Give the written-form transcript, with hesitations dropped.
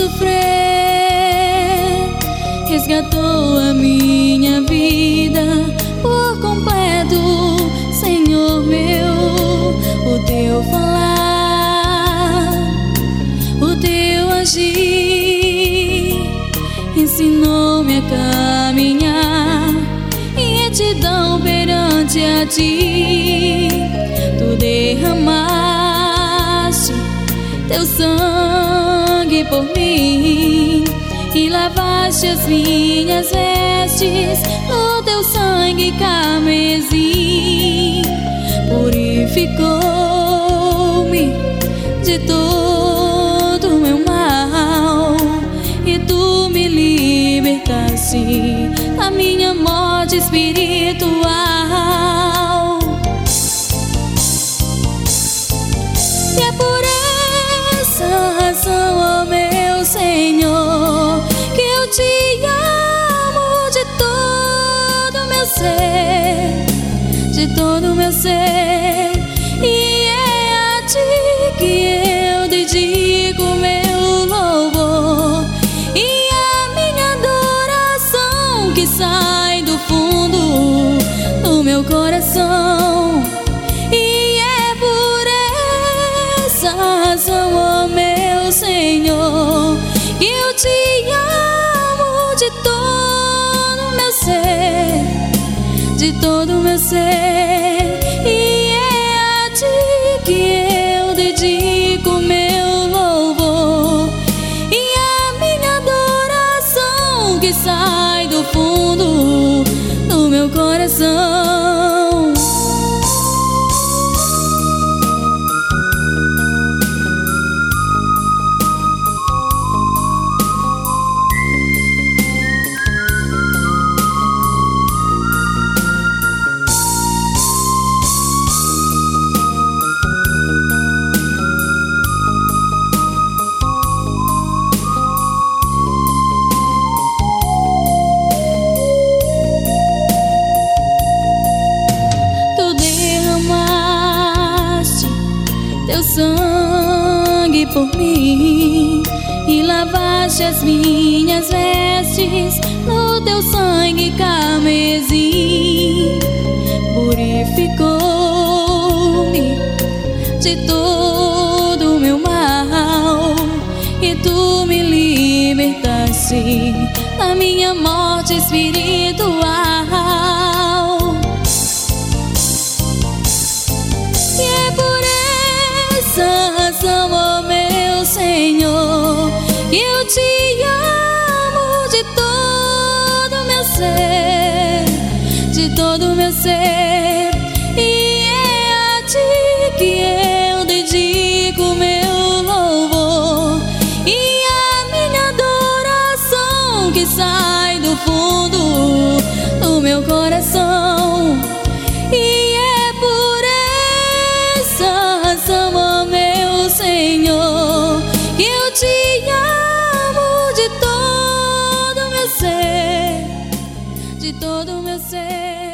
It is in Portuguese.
sofrer, resgatou a minha vida por completo, Senhor meu. O teu falar, o teu agir, ensinou-me a caminhar em retidão perante a ti. Tu derramaste teu sangue por mim e lavaste as minhas vestes no teu sangue carmesim. Purificou-me de todo o meu mal e tu me libertaste da minha morte espiritual. E é por essa razão, ó meu Senhor, que eu te amo de todo o meu ser, de todo o meu ser. E é a ti que eu dedico meu louvor e a minha adoração que sai do fundo do meu coração. E é por essa razão, ó meu Senhor, que eu te amo de todo o meu ser, de todo o meu ser. E é a ti que eu dedico meu louvor e a minha adoração que sai do fundo do meu coração. Teu sangue por mim e lavaste as minhas vestes no teu sangue carmesim. Purificou-me de todo o meu mal e tu me libertaste da minha morte espiritual. E é por essa razão, ó meu Senhor, que eu te amo de todo o meu ser, de todo o meu ser. E é a ti que eu dedico meu louvor e a minha adoração que sai do fundo do meu coração. E é por essa razão, ó meu Senhor, que eu te amo de todo o meu ser, de todo o meu ser.